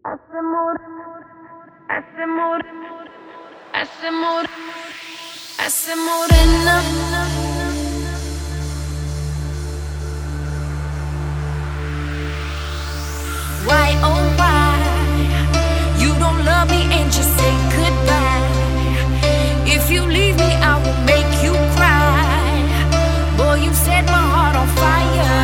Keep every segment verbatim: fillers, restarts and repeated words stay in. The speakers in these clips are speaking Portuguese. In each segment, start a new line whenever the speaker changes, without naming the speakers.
Essa morena, essa morena, essa morena, essa morena. Why oh why you don't love me and just say goodbye? If you leave me, I will make you cry. Boy, you set my heart on fire.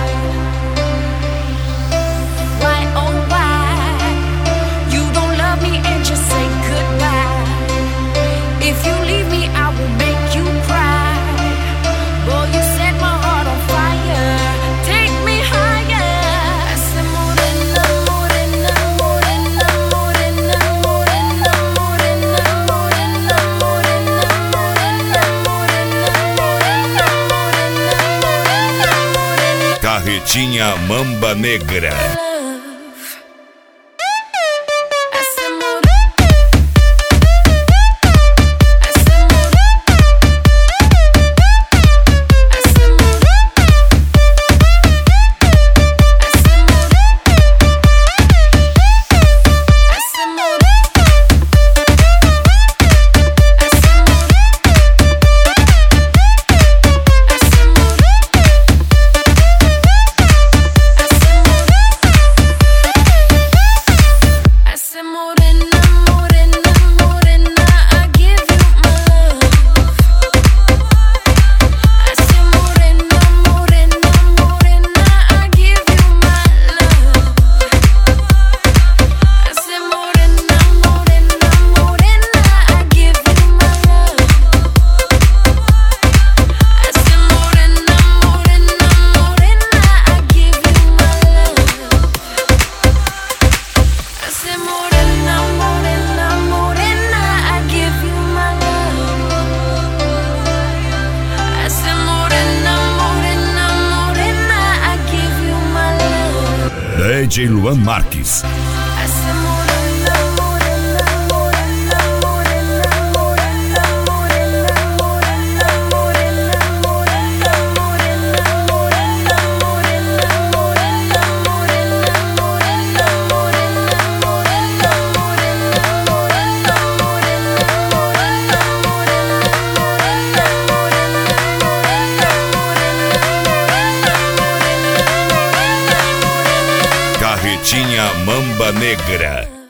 Why oh why you don't love me and just say goodbye? If you leave me, I will make you cry. Boy, you set my heart on fire. Take me higher. Essa morena, morena, morena, morena, morena, morena, morena, morena, morena, morena, morena.
Carretinha Mamba Negra. D J Luan Marques. Carretinha Mamba Negra.